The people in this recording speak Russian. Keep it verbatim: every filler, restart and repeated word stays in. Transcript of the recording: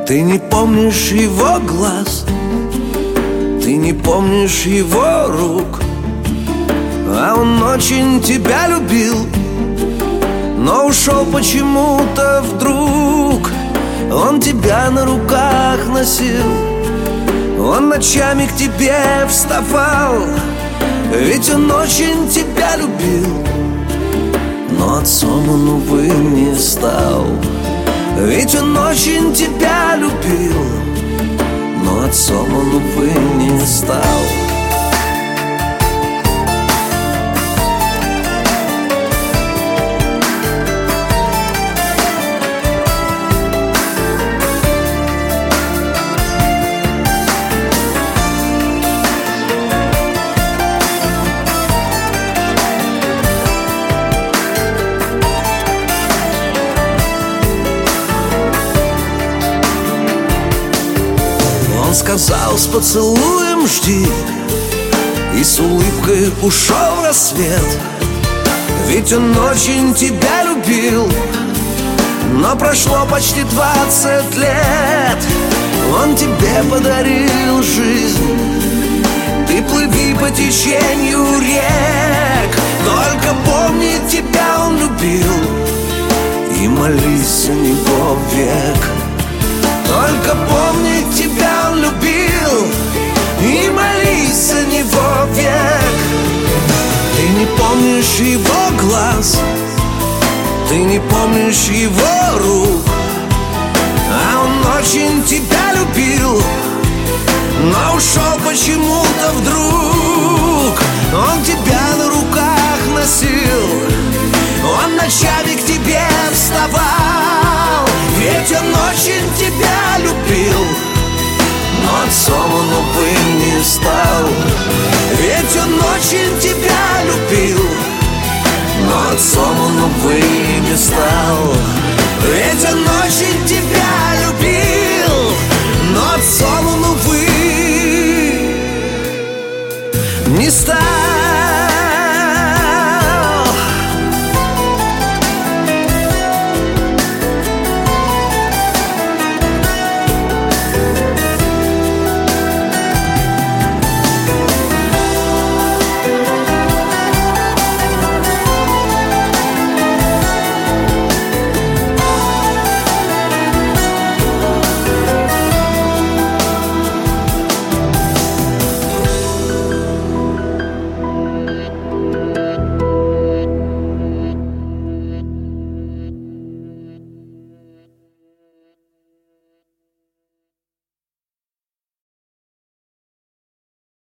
Ты не помнишь его глаз, ты не помнишь его рук, а он очень тебя любил, но ушел почему-то вдруг. Он тебя на руках носил, он ночами к тебе вставал, ведь он очень тебя любил, но отцом он, увы, не стал. Ведь он очень тебя любил, но отцом он, увы, не стал. Сказал: с поцелуем жди, и с улыбкой ушел в рассвет. Ведь он очень тебя любил, но прошло почти двадцать лет. Он тебе подарил жизнь, ты плыви по течению рек. Только помни, тебя он любил, и молись за него век. Только помни, тебя он любил, и молись за него век. Ты не помнишь его глаз, ты не помнишь его рук, а он очень тебя любил, но ушел почему-то вдруг. Он тебя на руках носил, он ночами к тебе вставал, ведь он очень тебя любил, но отцом он, увы, не стал. Ведь он очень тебя любил, но отцом он, увы, не стал. Ведь он очень